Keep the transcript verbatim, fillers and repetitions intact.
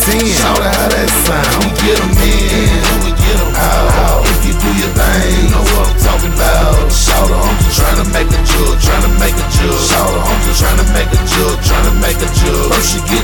ten. Shout out how that sound. We get them in, we get them out. If you do your thing, you know what I'm talking about. Shout out, I'm just trying to make a jug, trying to make a jug. Shout out, I'm just trying to make a jug, trying to make a jug. First you get